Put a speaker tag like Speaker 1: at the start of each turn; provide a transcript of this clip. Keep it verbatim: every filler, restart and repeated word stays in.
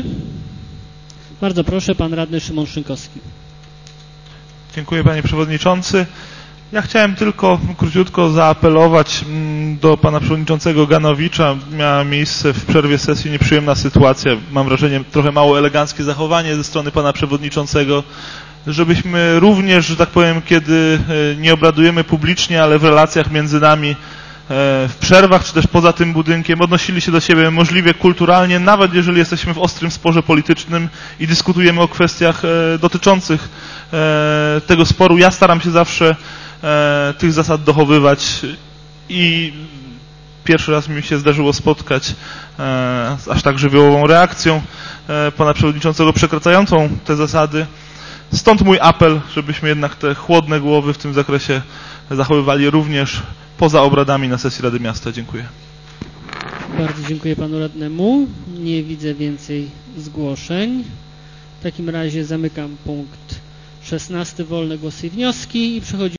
Speaker 1: jeszcze? Bardzo proszę, pan radny Szymon Szynkowski.
Speaker 2: Dziękuję, panie przewodniczący. Ja chciałem tylko króciutko zaapelować do pana przewodniczącego Ganowicza. Miała miejsce w przerwie sesji nieprzyjemna sytuacja. Mam wrażenie, trochę mało eleganckie zachowanie ze strony pana przewodniczącego. Żebyśmy również, że tak powiem, kiedy nie obradujemy publicznie, ale w relacjach między nami, w przerwach, czy też poza tym budynkiem, odnosili się do siebie możliwie kulturalnie, nawet jeżeli jesteśmy w ostrym sporze politycznym i dyskutujemy o kwestiach dotyczących tego sporu. Ja staram się zawsze tych zasad dochowywać i pierwszy raz mi się zdarzyło spotkać z aż tak żywiołową reakcją pana przewodniczącego przekraczającą te zasady. Stąd mój apel, żebyśmy jednak te chłodne głowy w tym zakresie zachowywali również poza obradami na sesji Rady Miasta. Dziękuję.
Speaker 1: Bardzo dziękuję panu radnemu. Nie widzę więcej zgłoszeń. W takim razie zamykam punkt szesnasty. Wolne głosy i wnioski i przechodzimy